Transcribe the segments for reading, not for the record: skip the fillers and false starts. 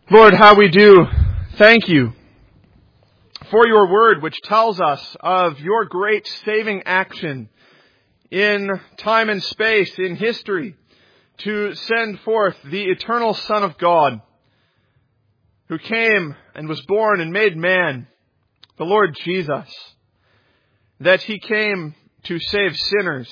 Lord, how we do thank you for your word, which tells us of your great saving action in time and space, in history, to send forth the eternal Son of God, who came and was born and made man, the Lord Jesus, that he came to save sinners.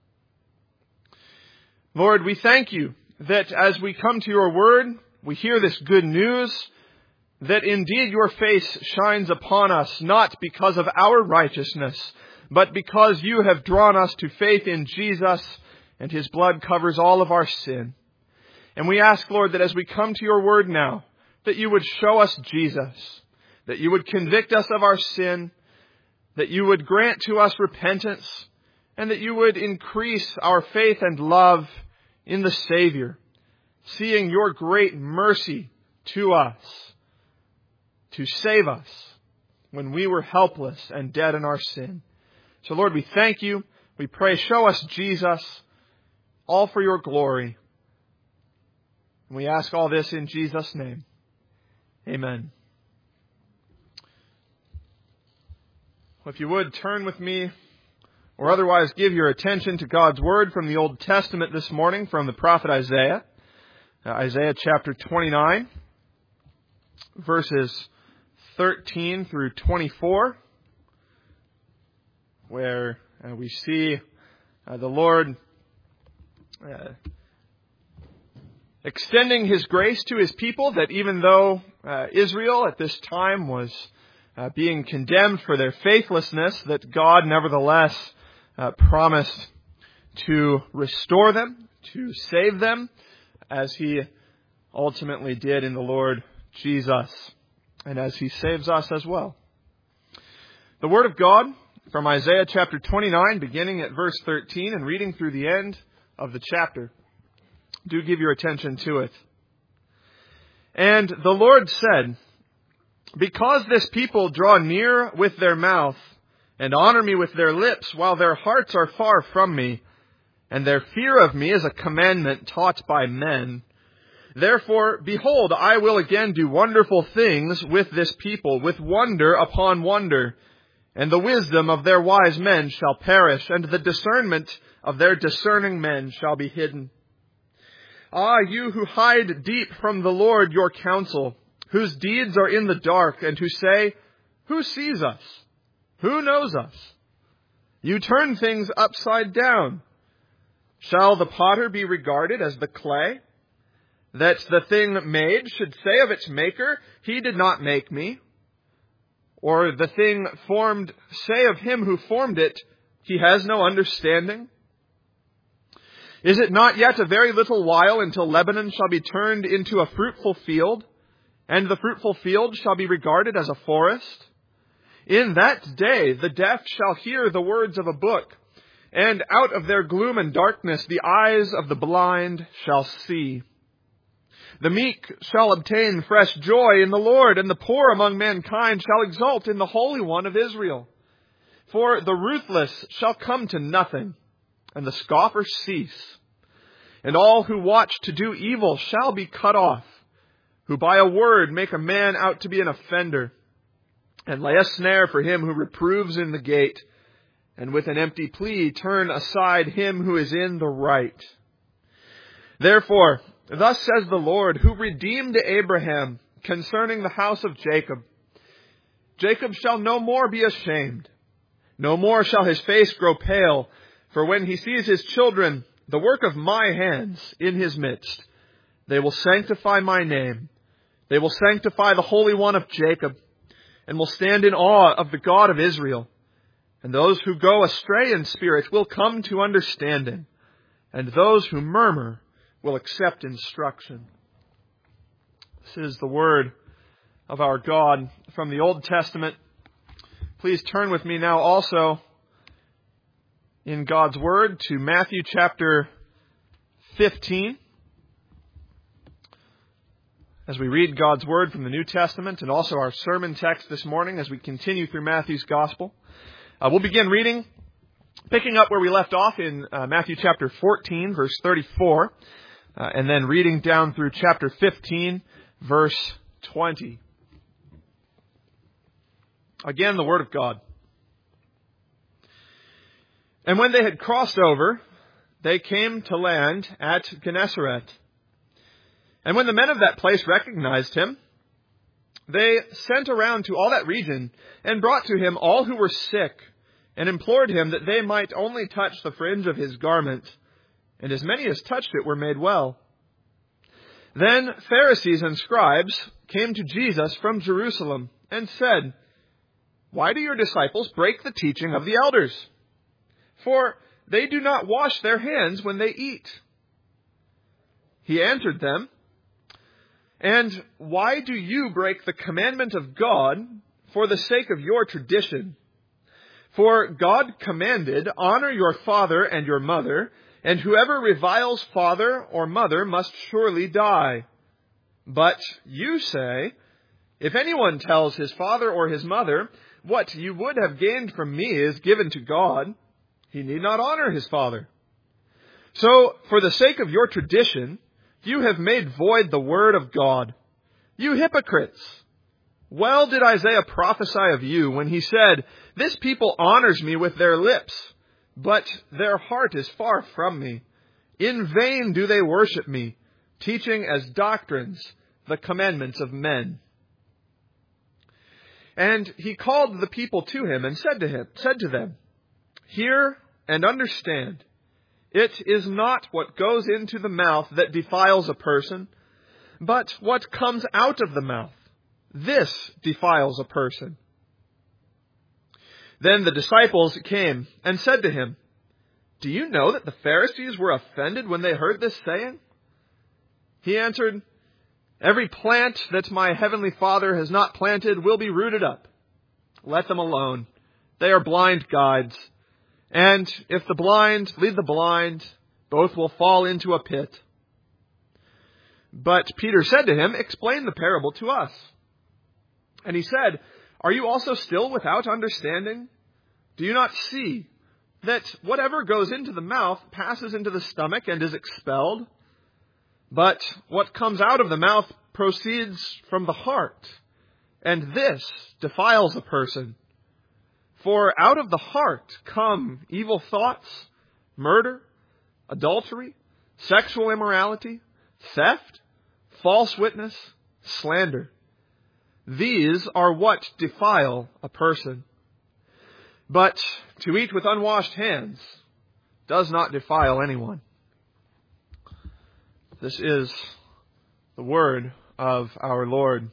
Lord, we thank you that as we come to your word, we hear this good news that indeed your face shines upon us, not because of our righteousness, but because you have drawn us to faith in Jesus, and his blood covers all of our sin. And we ask, Lord, that as we come to your word now, that you would show us Jesus, that you would convict us of our sin, that you would grant to us repentance, and that you would increase our faith and love in the Savior, seeing your great mercy to us, to save us when we were helpless and dead in our sin. So Lord, we thank you. We pray, show us Jesus, all for your glory. And we ask all this in Jesus' name. Amen. Well, if you would, turn with me, or otherwise give your attention to God's word from the Old Testament this morning, from the prophet Isaiah. Isaiah chapter 29, verses 13 through 24, where we see the Lord extending his grace to his people, that even though Israel at this time was being condemned for their faithlessness, that God nevertheless promised to restore them, to save them, as he ultimately did in the Lord Jesus, and as he saves us as well. The Word of God from Isaiah chapter 29, beginning at verse 13 and reading through the end of the chapter. Do give your attention to it. And the Lord said, "Because this people draw near with their mouth and honor me with their lips, while their hearts are far from me, and their fear of me is a commandment taught by men. Therefore, behold, I will again do wonderful things with this people, with wonder upon wonder. And the wisdom of their wise men shall perish, and the discernment of their discerning men shall be hidden. Ah, you who hide deep from the Lord your counsel, whose deeds are in the dark, and who say, who sees us? Who knows us? You turn things upside down. Shall the potter be regarded as the clay, that the thing made should say of its maker, he did not make me? Or the thing formed say of him who formed it, he has no understanding? Is it not yet a very little while until Lebanon shall be turned into a fruitful field, and the fruitful field shall be regarded as a forest? In that day the deaf shall hear the words of a book, and out of their gloom and darkness the eyes of the blind shall see. The meek shall obtain fresh joy in the Lord, and the poor among mankind shall exult in the Holy One of Israel. For the ruthless shall come to nothing, and the scoffers cease. And all who watch to do evil shall be cut off, who by a word make a man out to be an offender, and lay a snare for him who reproves in the gate, and with an empty plea turn aside him who is in the right. Therefore, thus says the Lord, who redeemed Abraham concerning the house of Jacob. Jacob shall no more be ashamed. No more shall his face grow pale, for when he sees his children, the work of my hands, in his midst, they will sanctify my name. They will sanctify the Holy One of Jacob, and will stand in awe of the God of Israel. And those who go astray in spirit will come to understanding, and those who murmur will accept instruction." This is the word of our God from the Old Testament. Please turn with me now also in God's word to Matthew chapter 15. As we read God's word from the New Testament, and also our sermon text this morning as we continue through Matthew's Gospel. We'll begin reading, picking up where we left off in Matthew chapter 14, verse 34, and then reading down through chapter 15, verse 20. Again, the Word of God. And when they had crossed over, they came to land at Gennesaret. And when the men of that place recognized him, they sent around to all that region and brought to him all who were sick and implored him that they might only touch the fringe of his garment. And as many as touched it were made well. Then Pharisees and scribes came to Jesus from Jerusalem and said, "Why do your disciples break the teaching of the elders? For they do not wash their hands when they eat." He answered them, "And why do you break the commandment of God for the sake of your tradition? For God commanded, 'Honor your father and your mother,' and whoever reviles father or mother must surely die. But you say, 'If anyone tells his father or his mother, what you would have gained from me is given to God,' he need not honor his father. So, for the sake of your tradition, you have made void the word of God. You hypocrites! Well did Isaiah prophesy of you when he said, 'This people honors me with their lips, but their heart is far from me. In vain do they worship me, teaching as doctrines the commandments of men.' And he called the people to him and said to them, 'Hear and understand. It is not what goes into the mouth that defiles a person, but what comes out of the mouth. This defiles a person.' Then the disciples came and said to him, 'Do you know that the Pharisees were offended when they heard this saying?' He answered, 'Every plant that my heavenly Father has not planted will be rooted up. Let them alone. They are blind guides. And if the blind lead the blind, both will fall into a pit.' But Peter said to him, 'Explain the parable to us.' And he said, 'Are you also still without understanding? Do you not see that whatever goes into the mouth passes into the stomach and is expelled? But what comes out of the mouth proceeds from the heart, and this defiles a person. For out of the heart come evil thoughts, murder, adultery, sexual immorality, theft, false witness, slander. These are what defile a person. But to eat with unwashed hands does not defile anyone." This is the word of our Lord.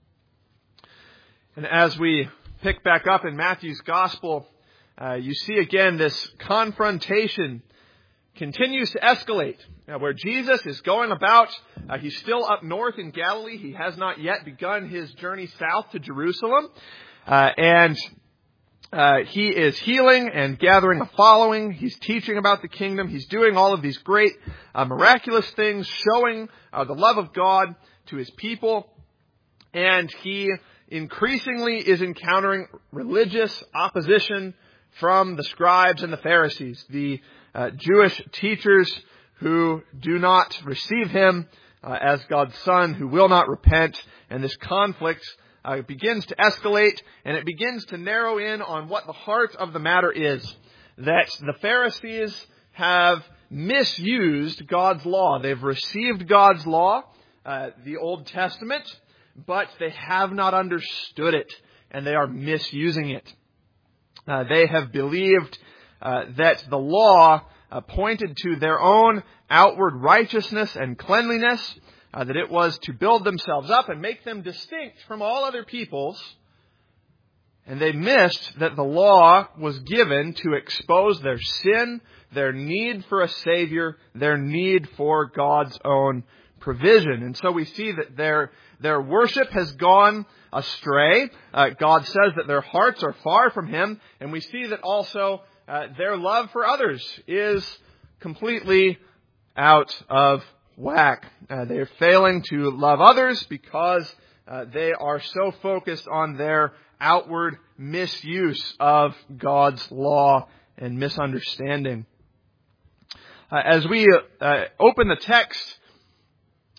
And as we pick back up in Matthew's Gospel, you see again this confrontation continues to escalate. Where Jesus is going about, he's still up north in Galilee. He has not yet begun his journey south to Jerusalem. And he is healing and gathering a following. He's teaching about the kingdom. He's doing all of these great miraculous things, showing the love of God to his people. And he increasingly is encountering religious opposition from the scribes and the Pharisees, the Jewish teachers who do not receive him as God's Son, who will not repent. And this conflict begins to escalate, and it begins to narrow in on what the heart of the matter is. That the Pharisees have misused God's law. They've received God's law, the Old Testament, but they have not understood it, and they are misusing it. They have believed that the law pointed to their own outward righteousness and cleanliness, that it was to build themselves up and make them distinct from all other peoples. And they missed that the law was given to expose their sin, their need for a Savior, their need for God's own provision. And so we see that their worship has gone astray. God says that their hearts are far from Him. And we see that also their love for others is completely out of whack. They are failing to love others because they are so focused on their outward misuse of God's law and misunderstanding. As we open the text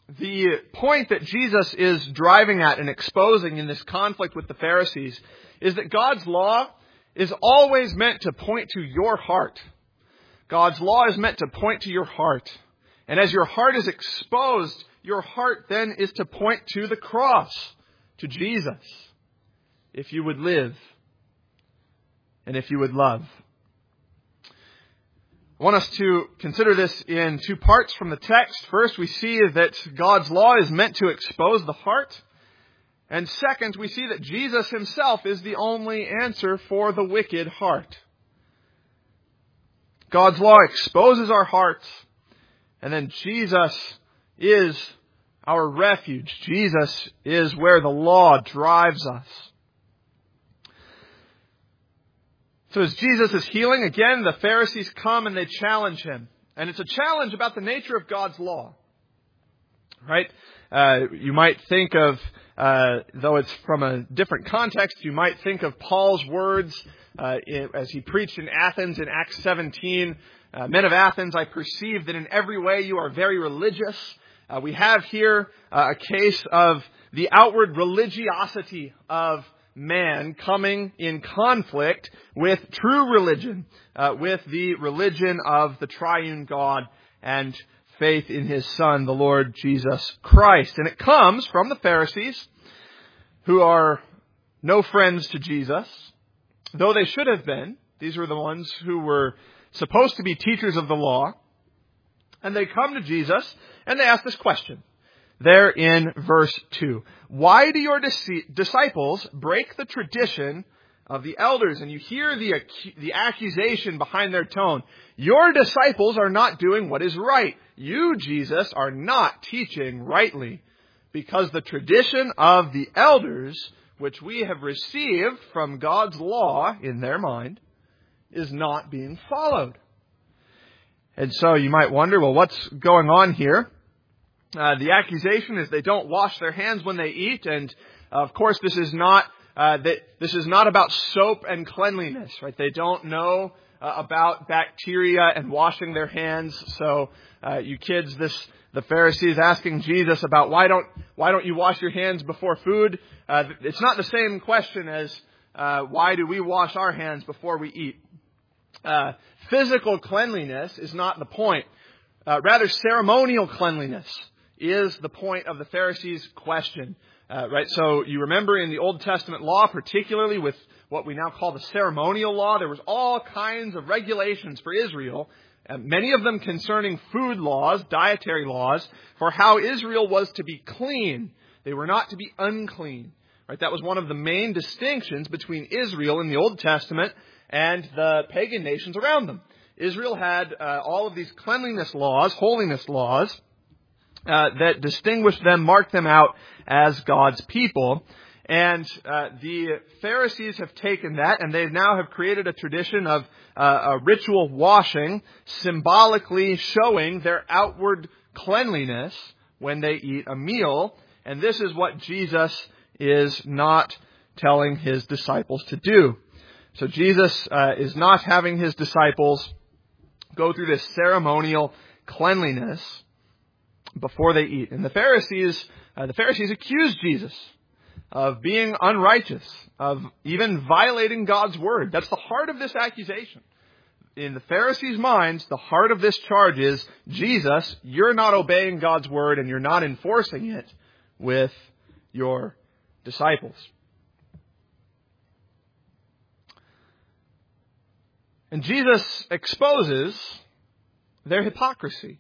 The point that Jesus is driving at and exposing in this conflict with the Pharisees is that God's law is always meant to point to your heart. God's law is meant to point to your heart. And as your heart is exposed, your heart then is to point to the cross, to Jesus, if you would live and if you would love. I want us to consider this in two parts from the text. First, we see that God's law is meant to expose the heart. And second, we see that Jesus himself is the only answer for the wicked heart. God's law exposes our hearts, and then Jesus is our refuge. Jesus is where the law drives us. So as Jesus is healing, again, the Pharisees come and they challenge him. And it's a challenge about the nature of God's law. Right? You might think of, though it's from a different context, you might think of Paul's words as he preached in Athens in Acts 17. Men of Athens, I perceive that in every way you are very religious. We have here a case of the outward religiosity of man coming in conflict with true religion, with the religion of the triune God and faith in his Son, the Lord Jesus Christ. And it comes from the Pharisees, who are no friends to Jesus, though they should have been. These were the ones who were supposed to be teachers of the law. And they come to Jesus and they ask this question. There in verse 2. Why do your disciples break the tradition of the elders? And you hear the accusation behind their tone. Your disciples are not doing what is right. You, Jesus, are not teaching rightly, because the tradition of the elders, which we have received from God's law in their mind, is not being followed. And so you might wonder, well, what's going on here? The accusation is they don't wash their hands when they eat, and of course this is not about soap and cleanliness, right? They don't know about bacteria and washing their hands. So you kids, the Pharisees asking Jesus about why don't you wash your hands before food? It's not the same question as why do we wash our hands before we eat? Physical cleanliness is not the point. Rather, ceremonial cleanliness is the point of the Pharisees' question. Right? So you remember in the Old Testament law, particularly with what we now call the ceremonial law, there was all kinds of regulations for Israel, many of them concerning food laws, dietary laws, for how Israel was to be clean. They were not to be unclean. Right? That was one of the main distinctions between Israel in the Old Testament and the pagan nations around them. Israel had all of these cleanliness laws, holiness laws, that distinguished them, marked them out as God's people. And the Pharisees have taken that, and they now have created a tradition of a ritual washing, symbolically showing their outward cleanliness when they eat a meal. And this is what Jesus is not telling his disciples to do. So Jesus is not having his disciples go through this ceremonial cleanliness before they eat. And the Pharisees accused Jesus of being unrighteous, of even violating God's word. That's the heart of this accusation. In the Pharisees' minds, the heart of this charge is, Jesus, you're not obeying God's word and you're not enforcing it with your disciples. And Jesus exposes their hypocrisy.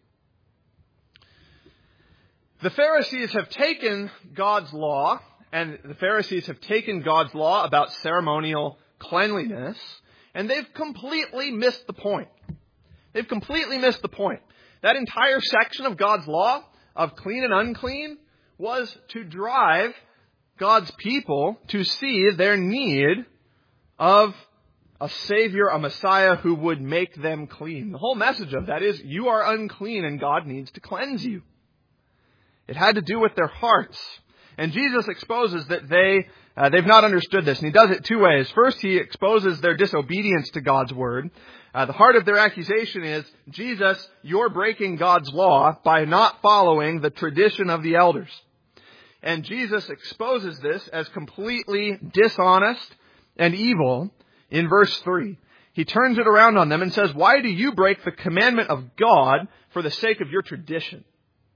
The Pharisees have taken God's law, and the Pharisees have taken God's law about ceremonial cleanliness, and they've completely missed the point. They've completely missed the point. That entire section of God's law, of clean and unclean, was to drive God's people to see their need of a Savior, a Messiah who would make them clean. The whole message of that is, you are unclean and God needs to cleanse you. It had to do with their hearts. And Jesus exposes that they've not understood this. And he does it two ways. First, he exposes their disobedience to God's word. The heart of their accusation is, Jesus, you're breaking God's law by not following the tradition of the elders. And Jesus exposes this as completely dishonest and evil in verse 3. He turns it around on them and says, why do you break the commandment of God for the sake of your tradition?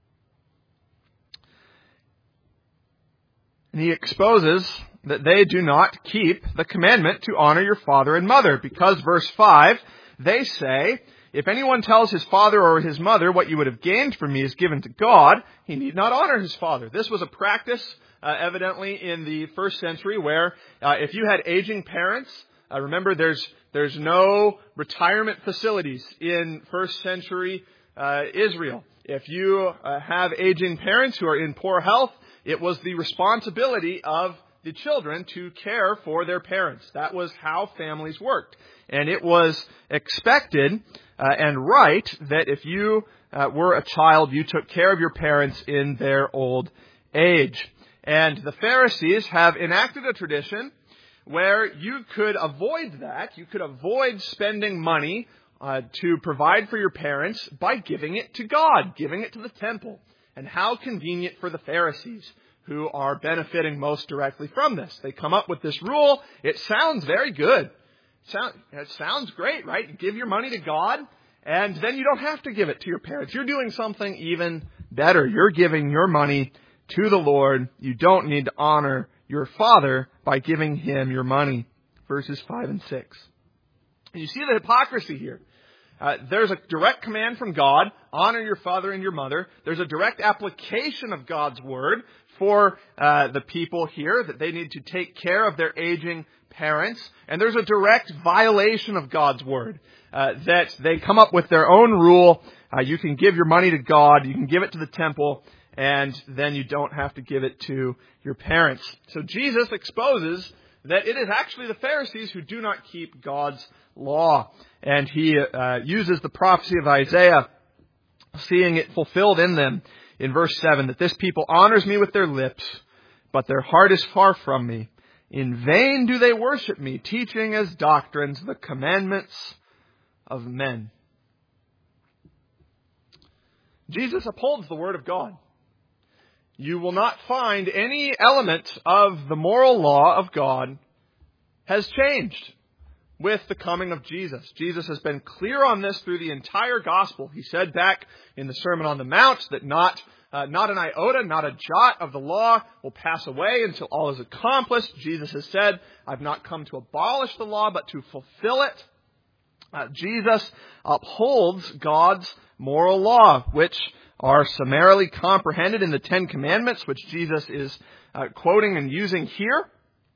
And he exposes that they do not keep the commandment to honor your father and mother, because verse 5, they say, if anyone tells his father or his mother what you would have gained from me is given to God, he need not honor his father. This was a practice, evidently, in the first century where if you had aging parents, remember there's no retirement facilities in first century Israel. If you have aging parents who are in poor health, it was the responsibility of the children to care for their parents. That was how families worked. And it was expected and right that if you were a child, you took care of your parents in their old age. And the Pharisees have enacted a tradition where you could avoid that. You could avoid spending money to provide for your parents by giving it to God, giving it to the temple. And how convenient for the Pharisees, who are benefiting most directly from this. They come up with this rule. It sounds very good. It sounds great, right? You give your money to God, and then you don't have to give it to your parents. You're doing something even better. You're giving your money to the Lord. You don't need to honor your father by giving him your money. Verses 5 and 6. And you see the hypocrisy here. There's a direct command from God, honor your father and your mother. There's a direct application of God's word for the people here, that they need to take care of their aging parents. And there's a direct violation of God's word, that they come up with their own rule. You can give your money to God, you can give it to the temple, and then you don't have to give it to your parents. So Jesus exposes that it is actually the Pharisees who do not keep God's law. And he uses the prophecy of Isaiah, seeing it fulfilled in them in verse 7, that this people honors me with their lips, but their heart is far from me. In vain do they worship me, teaching as doctrines the commandments of men. Jesus upholds the word of God. You will not find any element of the moral law of God has changed with the coming of Jesus. Jesus has been clear on this through the entire gospel. He said back in the Sermon on the Mount that not an iota, not a jot of the law will pass away until all is accomplished. Jesus has said, I've not come to abolish the law, but to fulfill it. Jesus upholds God's moral law, which are summarily comprehended in the Ten Commandments, which Jesus is quoting and using here.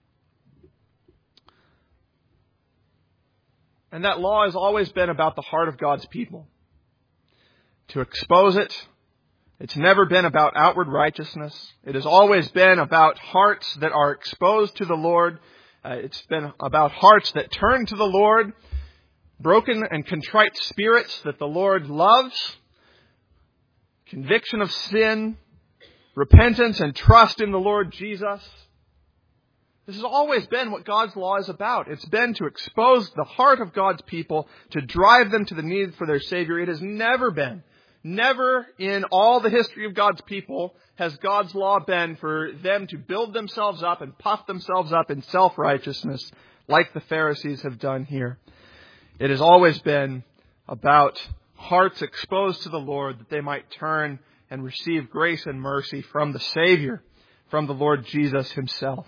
And that law has always been about the heart of God's people. To expose it, it's never been about outward righteousness. It has always been about hearts that are exposed to the Lord. It's been about hearts that turn to the Lord, broken and contrite spirits that the Lord loves, conviction of sin, repentance and trust in the Lord Jesus. This has always been what God's law is about. It's been to expose the heart of God's people, to drive them to the need for their Savior. It has never in all the history of God's people, has God's law been for them to build themselves up and puff themselves up in self-righteousness like the Pharisees have done here. It has always been about hearts exposed to the Lord, that they might turn and receive grace and mercy from the Savior, from the Lord Jesus himself.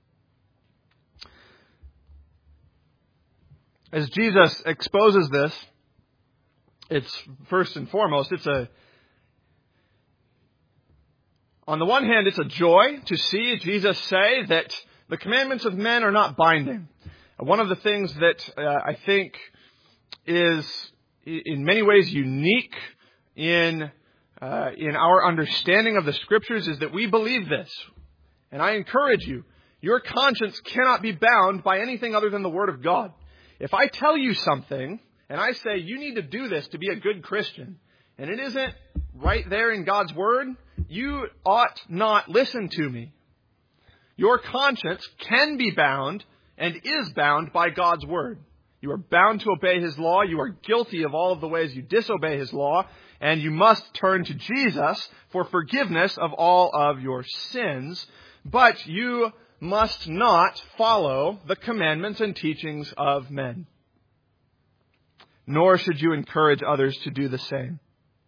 As Jesus exposes this, it's first and foremost, on the one hand, it's a joy to see Jesus say that the commandments of men are not binding. One of the things that I think is in many ways unique in our understanding of the Scriptures is that we believe this. And I encourage you, your conscience cannot be bound by anything other than the Word of God. If I tell you something, and I say, you need to do this to be a good Christian, and it isn't right there in God's Word, you ought not listen to me. Your conscience can be bound and is bound by God's word. You are bound to obey His law. You are guilty of all of the ways you disobey His law. And you must turn to Jesus for forgiveness of all of your sins. But you must not follow the commandments and teachings of men. Nor should you encourage others to do the same.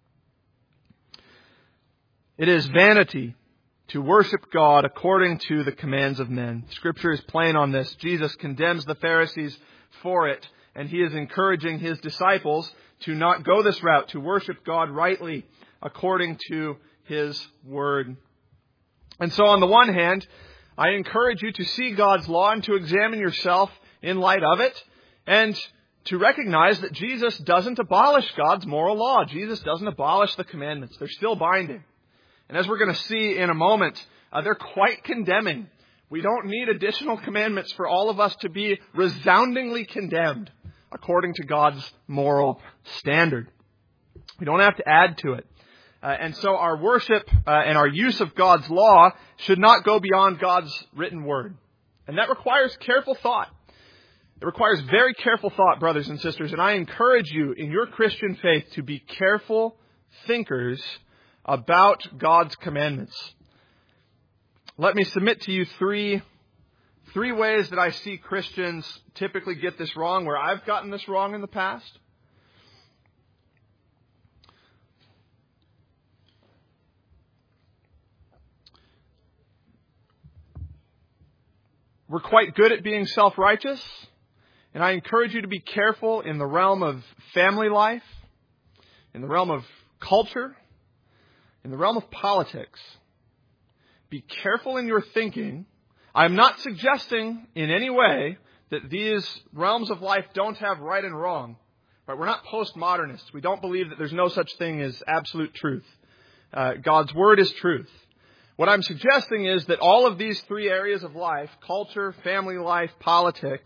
It is vanity to worship God according to the commands of men. Scripture is plain on this. Jesus condemns the Pharisees for it, and He is encouraging His disciples to not go this route, to worship God rightly according to His word. And so on the one hand, I encourage you to see God's law and to examine yourself in light of it, and to recognize that Jesus doesn't abolish God's moral law. Jesus doesn't abolish the commandments. They're still binding. And as we're going to see in a moment, they're quite condemning. We don't need additional commandments for all of us to be resoundingly condemned according to God's moral standard. We don't have to add to it. And so our worship and our use of God's law should not go beyond God's written word. And that requires careful thought. It requires very careful thought, brothers and sisters. And I encourage you in your Christian faith to be careful thinkers about God's commandments. Let me submit to you three ways that I see Christians typically get this wrong, where I've gotten this wrong in the past. We're quite good at being self-righteous, and I encourage you to be careful in the realm of family life, in the realm of culture, in the realm of politics. Be careful in your thinking. I'm not suggesting in any way that these realms of life don't have right and wrong. Right? We're not postmodernists. We don't believe that there's no such thing as absolute truth. God's word is truth. What I'm suggesting is that all of these three areas of life, culture, family life, politics,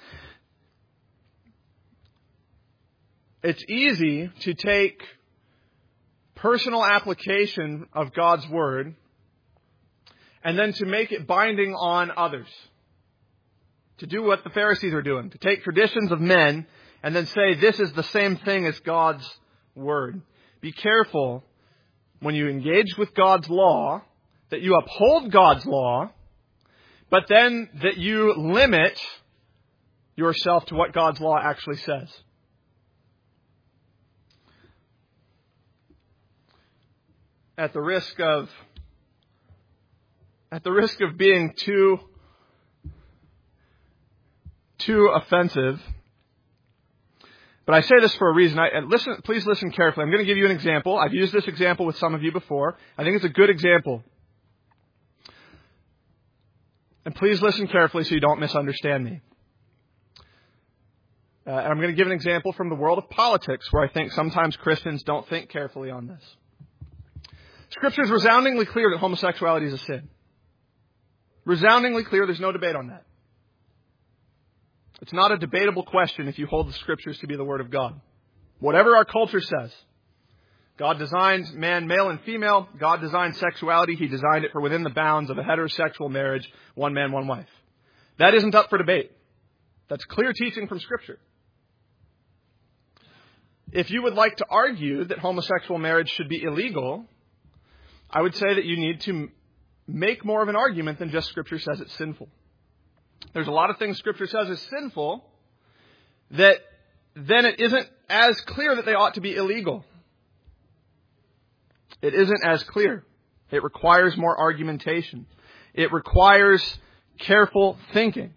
it's easy to take personal application of God's word and then to make it binding on others. To do what the Pharisees are doing. To take traditions of men and then say this is the same thing as God's word. Be careful when you engage with God's law that you uphold God's law, but then that you limit yourself to what God's law actually says. At the risk of being too offensive, but I say this for a reason. Please listen carefully. I'm going to give you an example. I've used this example with some of you before. I think it's a good example. And please listen carefully so you don't misunderstand me. And I'm going to give an example from the world of politics, where I think sometimes Christians don't think carefully on this. Scripture is resoundingly clear that homosexuality is a sin. Resoundingly clear. There's no debate on that. It's not a debatable question if you hold the Scriptures to be the Word of God. Whatever our culture says. God designed man, male and female. God designed sexuality. He designed it for within the bounds of a heterosexual marriage, one man, one wife. That isn't up for debate. That's clear teaching from Scripture. If you would like to argue that homosexual marriage should be illegal, I would say that you need to make more of an argument than just Scripture says it's sinful. There's a lot of things Scripture says is sinful that then it isn't as clear that they ought to be illegal. It isn't as clear. It requires more argumentation. It requires careful thinking.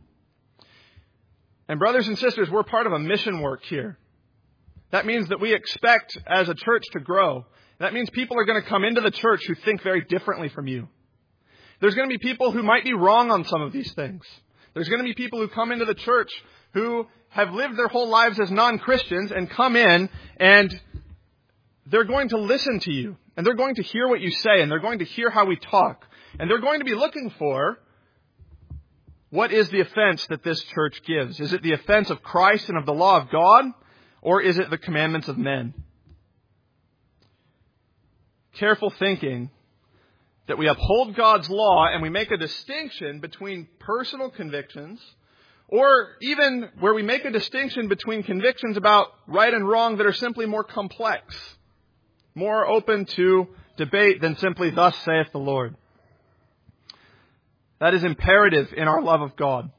And brothers and sisters, we're part of a mission work here. That means that we expect as a church to grow. That means people are going to come into the church who think very differently from you. There's going to be people who might be wrong on some of these things. There's going to be people who come into the church who have lived their whole lives as non-Christians and come in and they're going to listen to you. And they're going to hear what you say. And they're going to hear how we talk. And they're going to be looking for what is the offense that this church gives. Is it the offense of Christ and of the law of God? Or is it the commandments of men? Careful thinking that we uphold God's law and we make a distinction between personal convictions, or even where we make a distinction between convictions about right and wrong that are simply more complex, more open to debate than simply "Thus saith the Lord." That is imperative in our love of God.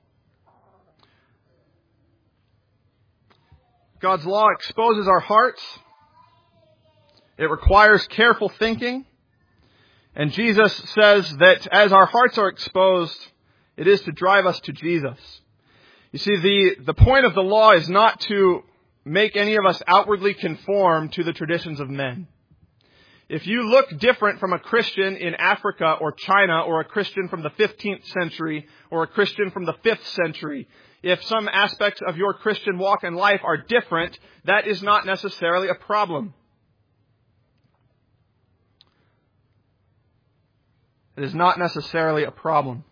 God's law exposes our hearts. It requires careful thinking. And Jesus says that as our hearts are exposed, it is to drive us to Jesus. You see, the point of the law is not to make any of us outwardly conform to the traditions of men. If you look different from a Christian in Africa or China, or a Christian from the 15th century, or a Christian from the 5th century, if some aspects of your Christian walk in life are different, that is not necessarily a problem. It is not necessarily a problem.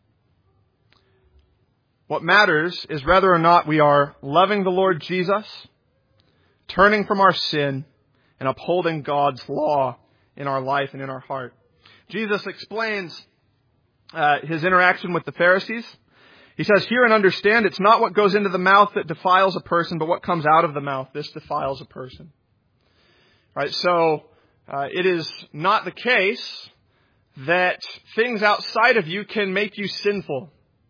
What matters is whether or not we are loving the Lord Jesus, turning from our sin, and upholding God's law in our life and in our heart. Jesus explains his interaction with the Pharisees. He says, "Hear and understand, it's not what goes into the mouth that defiles a person, but what comes out of the mouth. This defiles a person." Right? So it is not the case that things outside of you can make you sinful.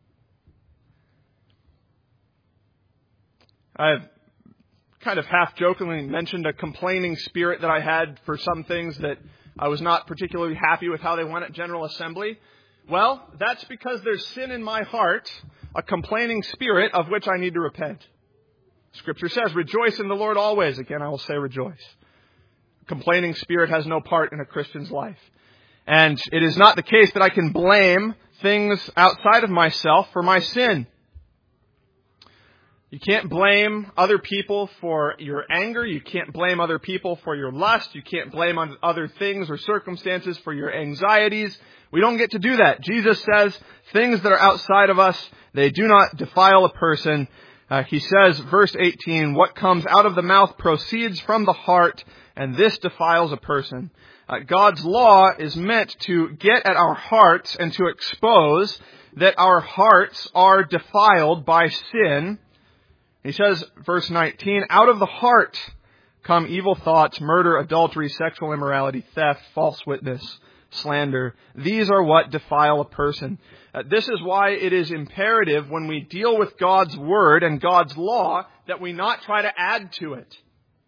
I've kind of half-jokingly mentioned a complaining spirit that I had for some things that I was not particularly happy with how they went at General Assembly. Well, that's because there's sin in my heart, a complaining spirit of which I need to repent. Scripture says, "Rejoice in the Lord always." Again, I will say rejoice. A complaining spirit has no part in a Christian's life. And it is not the case that I can blame things outside of myself for my sin. You can't blame other people for your anger. You can't blame other people for your lust. You can't blame other things or circumstances for your anxieties. We don't get to do that. Jesus says things that are outside of us, they do not defile a person. He says, verse 18, "What comes out of the mouth proceeds from the heart, and this defiles a person." God's law is meant to get at our hearts and to expose that our hearts are defiled by sin. He says, verse 19, "Out of the heart come evil thoughts, murder, adultery, sexual immorality, theft, false witness, slander. These are what defile a person." This is why it is imperative when we deal with God's word and God's law that we not try to add to it.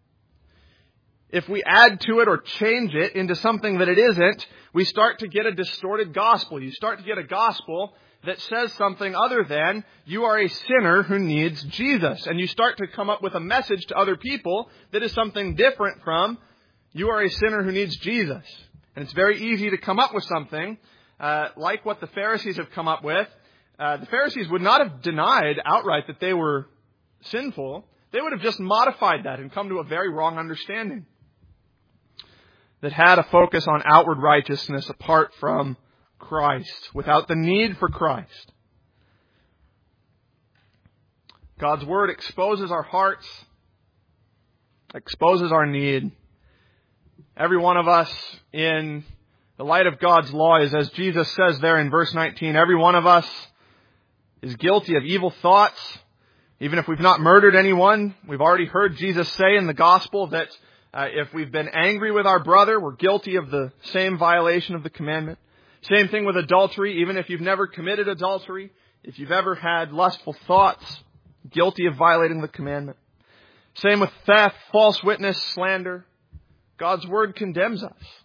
If we add to it or change it into something that it isn't, we start to get a distorted gospel. You start to get a gospel that says something other than, "You are a sinner who needs Jesus." And you start to come up with a message to other people that is something different from, "You are a sinner who needs Jesus." And it's very easy to come up with something like what the Pharisees have come up with. The Pharisees would not have denied outright that they were sinful. They would have just modified that and come to a very wrong understanding that had a focus on outward righteousness apart from Christ, without the need for Christ. God's word exposes our hearts, exposes our need. Every one of us in the light of God's law is, as Jesus says there in verse 19, every one of us is guilty of evil thoughts. Even if we've not murdered anyone, we've already heard Jesus say in the gospel that if we've been angry with our brother, we're guilty of the same violation of the commandment. Same thing with adultery. Even if you've never committed adultery, if you've ever had lustful thoughts, guilty of violating the commandment. Same with theft, false witness, slander. God's word condemns us.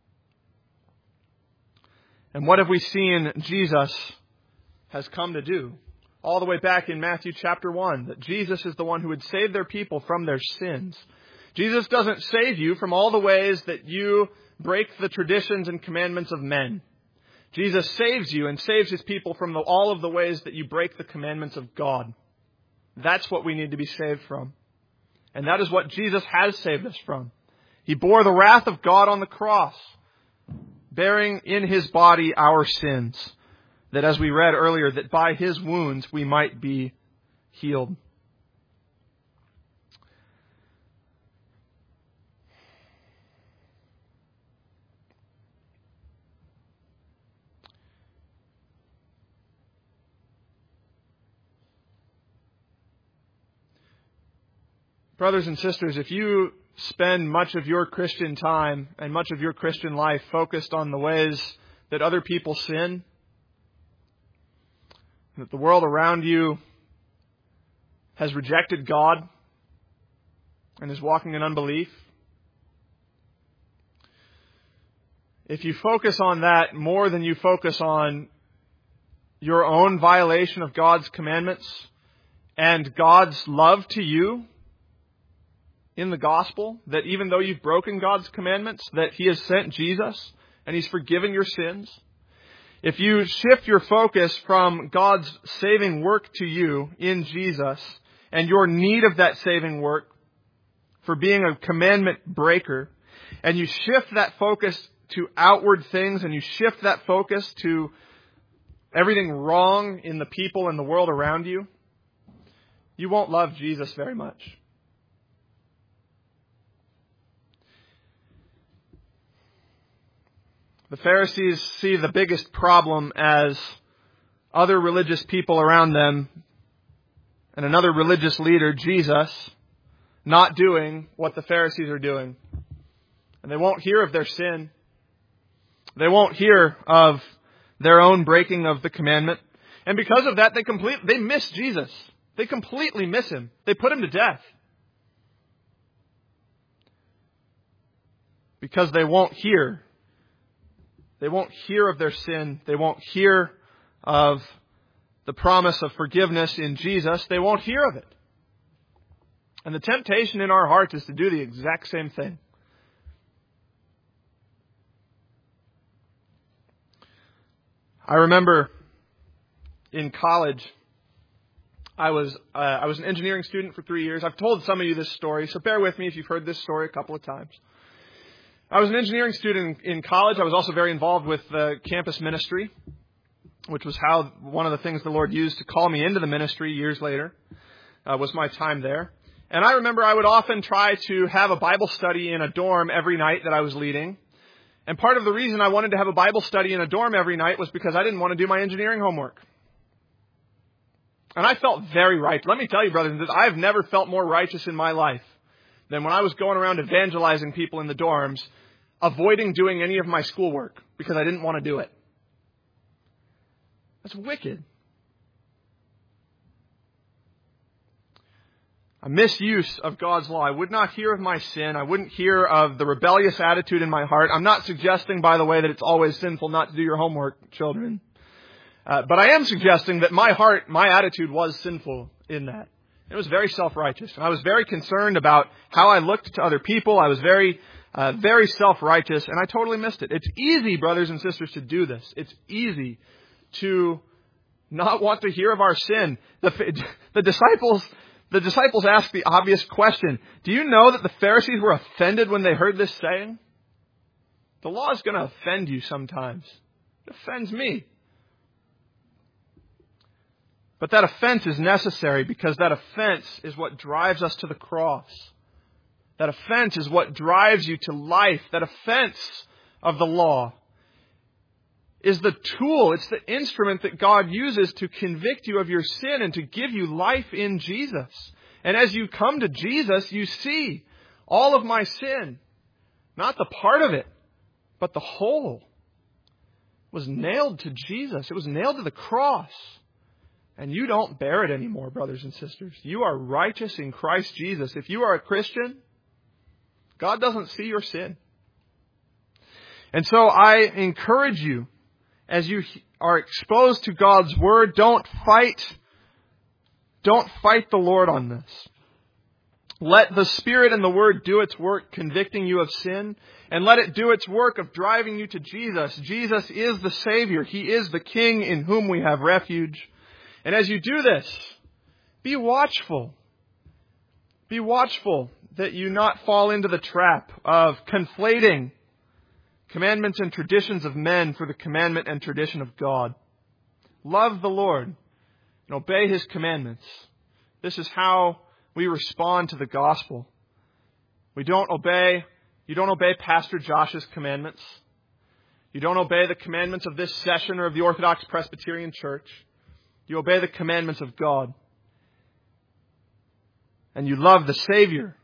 And what have we seen Jesus has come to do? All the way back in Matthew chapter 1, that Jesus is the one who would save their people from their sins. Jesus doesn't save you from all the ways that you break the traditions and commandments of men. Jesus saves you and saves his people from all of the ways that you break the commandments of God. That's what we need to be saved from. And that is what Jesus has saved us from. He bore the wrath of God on the cross, bearing in his body our sins, that as we read earlier, that by his wounds we might be healed. Brothers and sisters, if you spend much of your Christian time and much of your Christian life focused on the ways that other people sin, that the world around you has rejected God and is walking in unbelief, if you focus on that more than you focus on your own violation of God's commandments and God's love to you in the gospel, that even though you've broken God's commandments, that He has sent Jesus and He's forgiven your sins. If you shift your focus from God's saving work to you in Jesus and your need of that saving work for being a commandment breaker, and you shift that focus to outward things and you shift that focus to everything wrong in the people and the world around you, you won't love Jesus very much. The Pharisees see the biggest problem as other religious people around them and another religious leader, Jesus, not doing what the Pharisees are doing. And they won't hear of their sin. They won't hear of their own breaking of the commandment. And because of that, they miss Jesus. They completely miss Him. They put Him to death. Because they won't hear. They won't hear of their sin. They won't hear of the promise of forgiveness in Jesus. They won't hear of it. And the temptation in our hearts is to do the exact same thing. I remember in college, I was an engineering student for 3 years. I've told some of you this story, so bear with me if you've heard this story a couple of times. I was an engineering student in college. I was also very involved with the campus ministry, which was how one of the things the Lord used to call me into the ministry years later, was my time there. And I remember I would often try to have a Bible study in a dorm every night that I was leading. And part of the reason I wanted to have a Bible study in a dorm every night was because I didn't want to do my engineering homework. And I felt very right. Let me tell you, brothers and sisters, I have never felt more righteous in my life than when I was going around evangelizing people in the dorms, avoiding doing any of my schoolwork because I didn't want to do it. That's wicked. A misuse of God's law. I would not hear of my sin. I wouldn't hear of the rebellious attitude in my heart. I'm not suggesting, by the way, that it's always sinful not to do your homework, children. But I am suggesting that my heart, my attitude was sinful in that. It was very self-righteous. And I was very concerned about how I looked to other people. I was very self-righteous, and I totally missed it. It's easy, brothers and sisters, to do this. It's easy to not want to hear of our sin. The disciples asked the obvious question. Do you know that the Pharisees were offended when they heard this saying? The law is going to offend you sometimes. It offends me. But that offense is necessary because that offense is what drives us to the cross. That offense is what drives you to life. That offense of the law is the tool, it's the instrument that God uses to convict you of your sin and to give you life in Jesus. And as you come to Jesus, you see all of my sin, not the part of it, but the whole, was nailed to Jesus. It was nailed to the cross. And you don't bear it anymore, brothers and sisters. You are righteous in Christ Jesus. If you are a Christian, God doesn't see your sin. And so I encourage you, as you are exposed to God's Word, don't fight the Lord on this. Let the Spirit and the Word do its work convicting you of sin, and let it do its work of driving you to Jesus. Jesus is the Savior. He is the King in whom we have refuge. And as you do this, be watchful. Be watchful that you not fall into the trap of conflating commandments and traditions of men for the commandment and tradition of God. Love the Lord and obey His commandments. This is how we respond to the gospel. You don't obey Pastor Josh's commandments. You don't obey the commandments of this session or of the Orthodox Presbyterian Church. You obey the commandments of God. And you love the Savior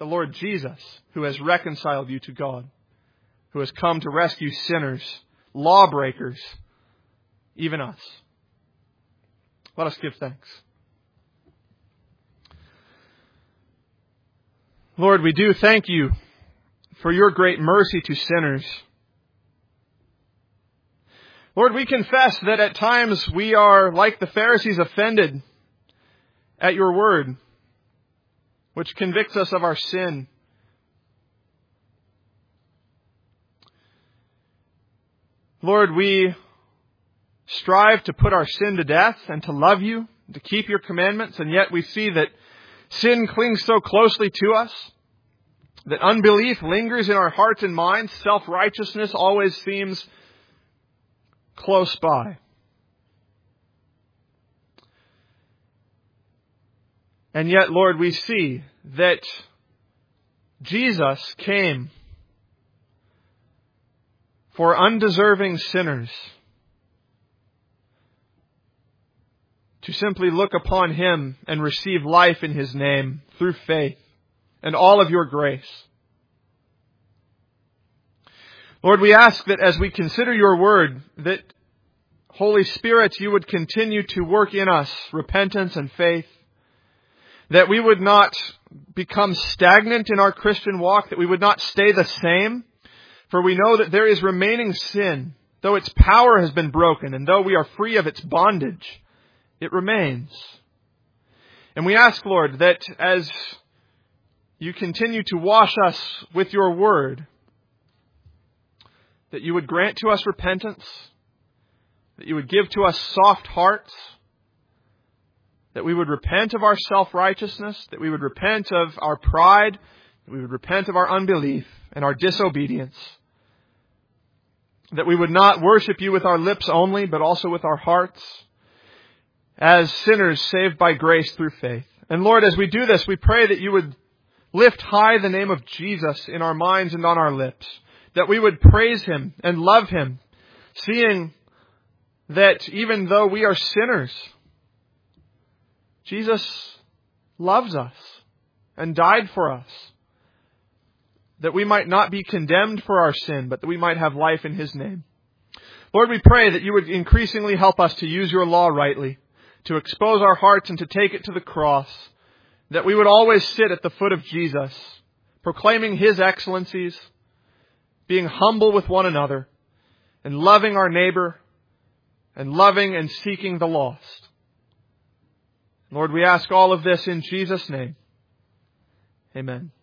the Lord Jesus, who has reconciled you to God, who has come to rescue sinners, lawbreakers, even us. Let us give thanks. Lord, we do thank you for your great mercy to sinners. Lord, we confess that at times we are, like the Pharisees, offended at your word, which convicts us of our sin. Lord, we strive to put our sin to death and to love you, to keep your commandments, and yet we see that sin clings so closely to us, that unbelief lingers in our hearts and minds, self-righteousness always seems close by. And yet, Lord, we see that Jesus came for undeserving sinners to simply look upon him and receive life in his name through faith and all of your grace. Lord, we ask that as we consider your word, that Holy Spirit, you would continue to work in us repentance and faith, that we would not become stagnant in our Christian walk, that we would not stay the same, for we know that there is remaining sin. Though its power has been broken, and though we are free of its bondage, it remains. And we ask, Lord, that as you continue to wash us with your word, that you would grant to us repentance, that you would give to us soft hearts, that we would repent of our self-righteousness, that we would repent of our pride, that we would repent of our unbelief and our disobedience, that we would not worship you with our lips only, but also with our hearts, as sinners saved by grace through faith. And Lord, as we do this, we pray that you would lift high the name of Jesus in our minds and on our lips, that we would praise him and love him, seeing that even though we are sinners, Jesus loves us and died for us, that we might not be condemned for our sin, but that we might have life in his name. Lord, we pray that you would increasingly help us to use your law rightly, to expose our hearts and to take it to the cross, that we would always sit at the foot of Jesus, proclaiming his excellencies, being humble with one another, and loving our neighbor, and loving and seeking the lost. Lord, we ask all of this in Jesus' name. Amen.